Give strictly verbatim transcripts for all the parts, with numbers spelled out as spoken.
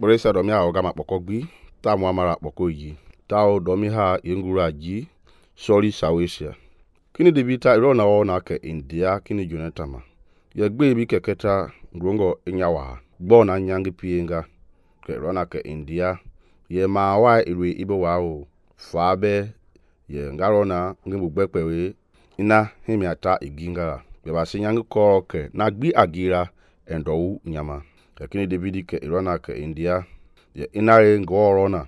Boresa domi ha ogama pokogbi ta mu amara pokoyi ta domi ha yengura ji sorry sawesia kini debita irona ona ke India kini junetama ye gbe bi keketa ngrongo inyawa gbo na nyangi pienga ke rona ke India ye ma wa iwe ibo wa o fabe ye ngarona ngimbu gbekpewe ina hemiata iginga be ba sinyangi ko ke na gbi agira endowu nyama kini David ke irona ke India ye inare ngorona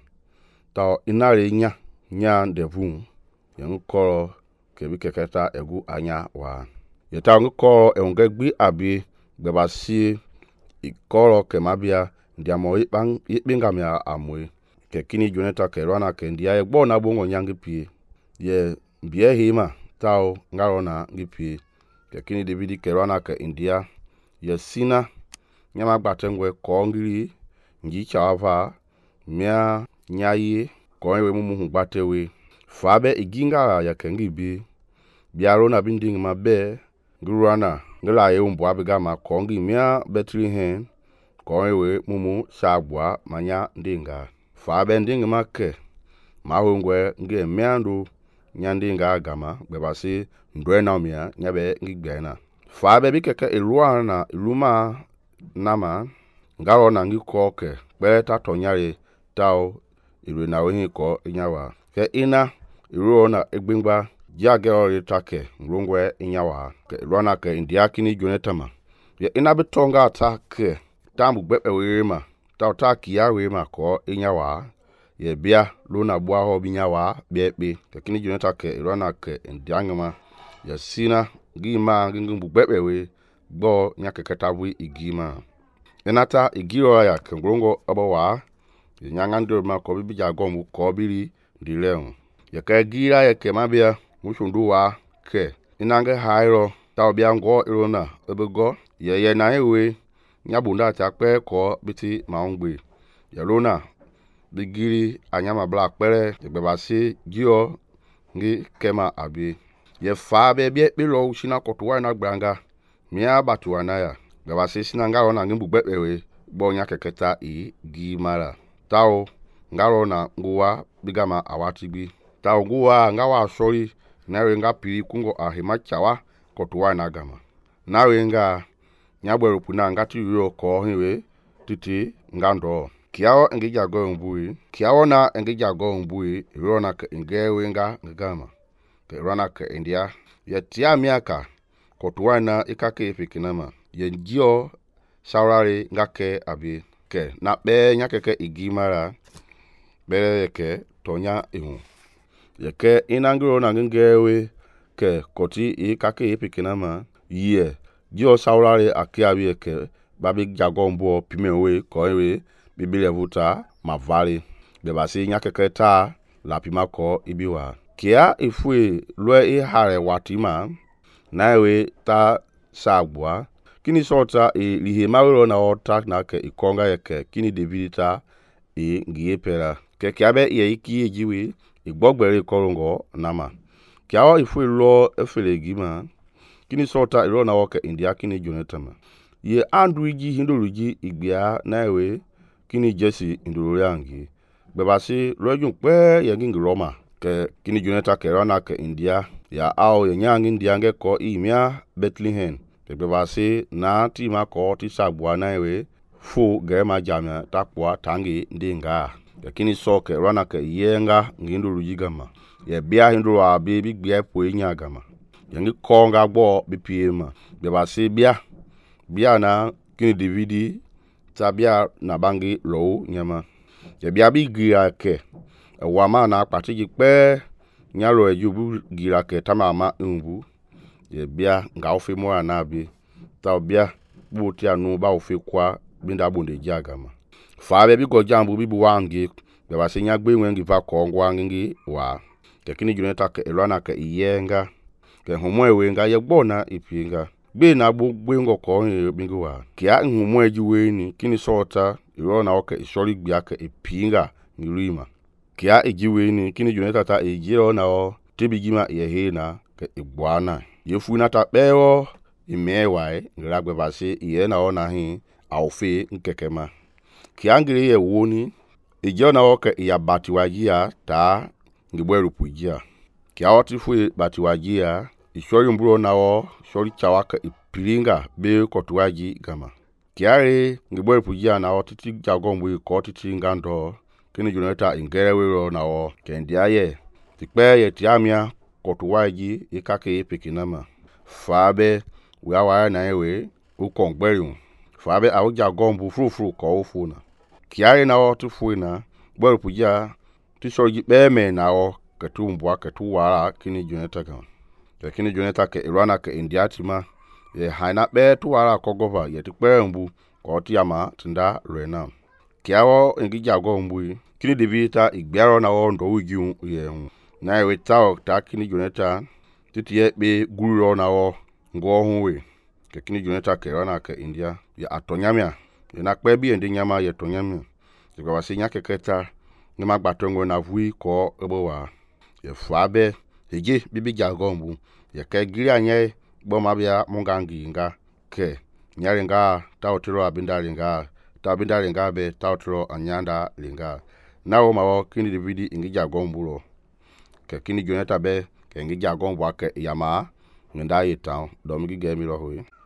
ta inare nya nya devun ye nkoro ke bi keketa egu anya wa ye ta nkoro e ngegbi abi be ba si ikoro ke mabia ndiamo ipan ipingamia amwe ke kini juneta ke irona ke India ye gbo na bongo nyangi pie ye bie hima tao ngarona ngipie ke kini David ke irona ke India ye sina nyama gbatengwe ko ngiri nji chava mia nyayi ko ewe mumu gbatewe fabe iginga ya kengibi biaro na binding mabe ngurana ngala ye umbu abiga ma ko ngi mia Bethlehem ko ewe mumu sagwa manya ndinga fabe nding make mahongwe nge miandu nyandinga gama bebasi ndwe na mia nyabe ngigbena fabe bikeke iluana iluma nama ngaro na ngi koke be ta tonyare tao iru na ohin ko inyawa ke ina iru na egbingba jage ori take ngongwe inyawa ke rona ke India kini junetama ye ina betonga atake tambu gbepe werema ta ta kiya werema ko inyawa ye bia lona bua ho binyawa biepe ke kini juneta ke rona ke India ngama ye sina gima ngingbu gbepe we gbo nyakeketabu igima enata igiro ya kengrongo abawa nyanga ndo ma ko bibi jagomu ko biri dileon ya ka gira ya ke mabia mushundu wa ke inange hairo ta obia ngo irona ebego ye ye na ewe nyabunda ta pe ko biti maungbe ya lona bigiri anyama black pere ye bebasi gio ngi kema abi ye fa be bi pelo shina kotuwa na gbanga mia batuwana ya gaba sisi na ngaro na ngimbu gbepewe bo nya keketa i gi mara tao ngaro na nguwa bigama awatibi tao nguwa ngawa sorry nawe nga piri kungo ahima chawa kotuwa na gama nawe nga nyabweru puna ngati yo ko hiwe titi ngando kiao ngija go mbui kiao na ngija go mbui rona ke ngewe nga ngama ke rona ke India ya tia miaka kotuwa na ikake ifikinama ye njio saurari ngake abi ke na be nyakeke igimara bere ke tonya ihu ye ke inangiro na ngewe ke koti ikake ipikinama ye jio saurari akiabi ke babi jagombo pimewe ko ewe bibile vuta mavari bebasi nyakeke ta la pimako ibiwa kia ifue lwe ihare watima nawe ta sagwa kini sota e lihe mawero na ota na ke ikonga yeke kini Davidita e ngiepera ke kiabe ye iki ejiwe igbogbere korongo nama kiawo ifue lo efele gima kini sota iro na woke India kini junetama ye andruji hindoruji igbia nawe kini Jesse indoroyangi bebasi rojun pe ye ngi Roma ke kini juneta ke rona ke India ya ao ye nyangi ndiange ko imia Bethlehem tebe basi na ti ma ko ti sagwa na ewe fu gema jamia takwa tangi ndinga yakini soke rana ke yenga ngindu rujigama ye bia hindu wa bibi bia po nya gama yangi konga gbo bpm be basi bia bia na kini David tabia na bangi low nyama ye bia bi gira ke wa ma na patiji pe nyalo ejubu gira ke tamama nbu ye bia nga ofe mo na bi ta bia buti anu ba ofe kwa binda bonde jagama fa be bi ko jambu bi bu wangi be ba senya gbe wengi va ko ngwa ngi wa tekini juneta ke elwana ke iyenga ke homo ewe nga ye gbona ipinga gbe na gbo gbe ngo ko hin bingi wa kia homo ejiwe ni kini sota irona oke isori gbe ake ipinga nirima kia ejiwe ni kini juneta ta ejiro na o tebigima ye he na ke igwana yefu na ta pewo imewai ngragbe basi iye na ona hin aufe nkekema kiangire ye woni ejo na wo ke ya batiwajia ta ngibweru pujia kia wati fu batiwajia ishori mburo na wo shori chawaka ipiringa be kotuwaji gama kiare ngibweru pujia na wo titi jagombu ko titi ngando kini juneta ingerewero na wo kendiaye tikpe ye tiamia kotuwaji ikake pekinama fabe wiawa na ewe ukongberu fabe awja gombu frufru ko ofuna kiare na wo tufuina gberu pujia tishoji beme na wo ketumbwa ketuwara kini juneta kan kini juneta ke irwana ke indiatima ye haina be tuwara kogova ye tikpe mbu ko tiama tinda rena kiawo ngija gombu kini debita igbero na wo ndo uju ye na ewe tawo ta kini juneta titiye be gururo na wo ngo hunwe ke kini juneta ke irwana ke india ya atonyamia ye na kpe bi ndi nyama ye tonyamia ye kwa sinya keketa ni magbatongo na vui ko ebowa ye fabe heje bibi jagombu ye ke giri anye gbo mabia mungangi nga ke nyare nga taotiro abindari nga tabindari nga be taotiro anyanda linga nawo mawo kini dividi ingi jagombu ro ke kini joneta be ke ingi jagombu ake yama ngenda yitan domigi gemi ro hoyi